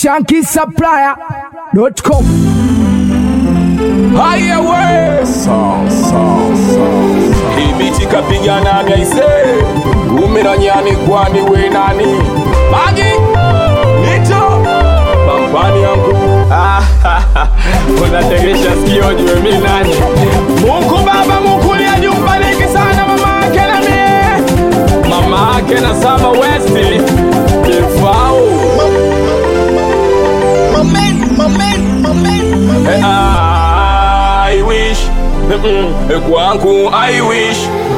ShankySupplier.com. Haya we Ibiti kapigana gaise Umiranyani kwani we nani Magi Nito Pampani yangu Unategesha sikio jue mi nani Mungu baba Mungu liya jumbaliki sana mama ake na mie Mama ake na Sama Westi Kifao I wish Kwangu I wish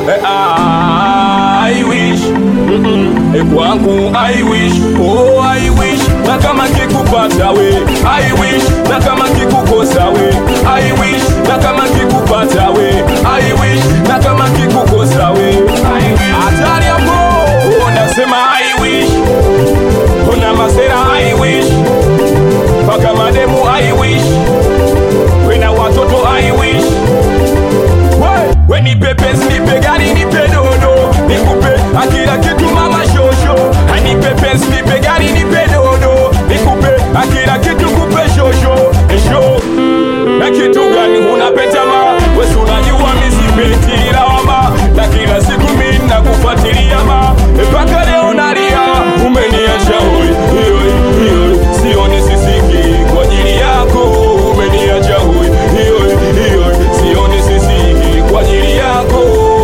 I wish Kwangu I wish Oh I wish Na kama kikupata we I wish Na kama kikukosa we I wish Na kama kikupata we I wish Na kama kikukosa we Atari hapo Unasema I wish Una masera I wish Paka mademu I wish Wena watoto I wish We nipe pesi, nipe gari, nipe dodo Nikupe akila kitu mama shosho Nipe pesi, nipe gari, nipe dodo Nikupe akila kitu kupe shosho Esho Na kitu gani unapeta ma Wesu unajua misipeti lawama Na kila siku mina kufuatilia ma Epaka leo nalia Umeniacha hoi Hoi Hoi Sione sisiki Kwa ajili yako Umeniacha hoi Hoi Hoi Sione sisiki Kwa ajili yako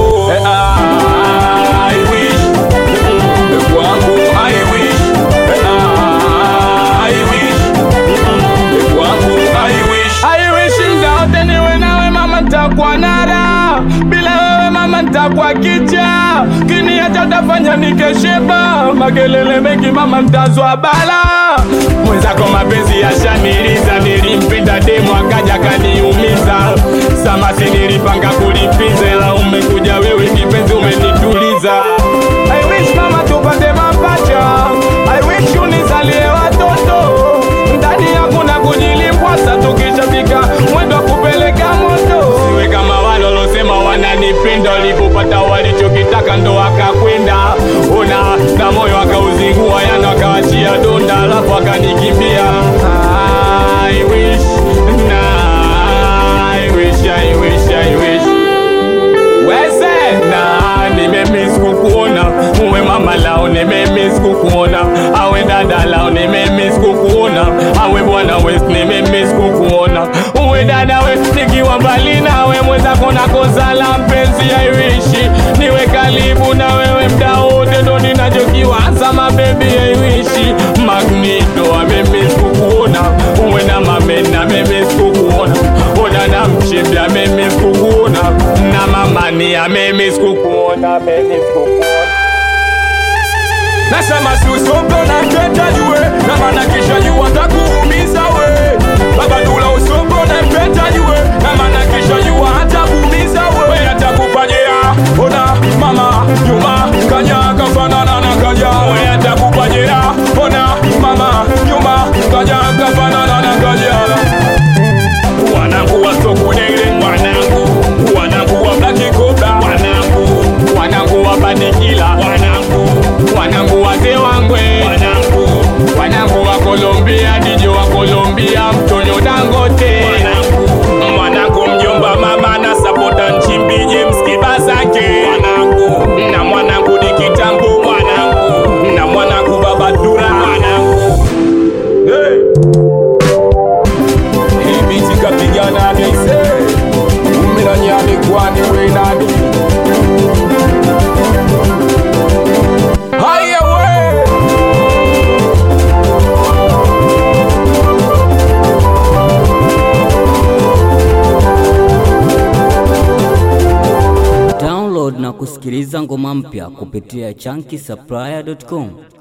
I wish Kwangu I wish I wish Kwangu I wish I wish mdaote niwe nawe mama ntakuwa nara Bila wewe mama ntakuwa kicha Kini hata utafanya nikesheba Makelele mengi mama ntazwa bala Mwenzako mapenzi ya shaniliza Nilimpenda demu akaja kaniumiza Samasi nilipanga kulipiza Ela umekuja wewe kipenzi umenituliza I wish mama tupate mapacha I wish unizalie watoto Ndani yangu na kujilimpwasa Tukishafika mwendo kupeleka moto Siwe kama wale walosema wananipenda Walipopata walichokitaka ndo wakakwenda Ona na moyo wakauzingua Yana wakawachia donda Alafu wakanikimbia I wish I wish Weze na nimemiss kukuona Uwe mama lao nimemiss kukuona Awe dada lao nimemiss kukuona Awe bwana West nimemiss kukuona Uwe dada West nikiwa mbali nawe Mwenzako nakosa la mpenzi I wish Niwe karibu na wewe mda wote Ndo ninachokiwaza mabebi I wish Magneto amemiss kukuona Uwe na mamena amemiss kukuona Oda na mchimbi amemiss kukuona Na mamani amemiss kukuona Nasema susombo na keta juwe Na mana kisha juwa takuumiza we Baba dula usombo na keta juwe Na mana kisha juwa hata kuumiza we Hata kupajea Ona mama nyuma Kanya kafanana na kaja We hata kupajea Ona mama nyuma Kanya kafanana na kaja Wanangu wa Sokudele Wanangu wa Black Cobra Wanangu wa Badikila Wanangu wa Zewangwe Wanangu wa Colombia Dijo wa Colombia Mtonyo Dangote Wanangu mjomba mama na sapota Nchimbi James Kibasake Na mwanangu Dikitambu Na mwanangu Baba Dura Hey Ibiti kapigana gaise Umiranyani kwani we nani Haya we Download na kusikiliza ngoma mpya kupitia ShankySupplier.com.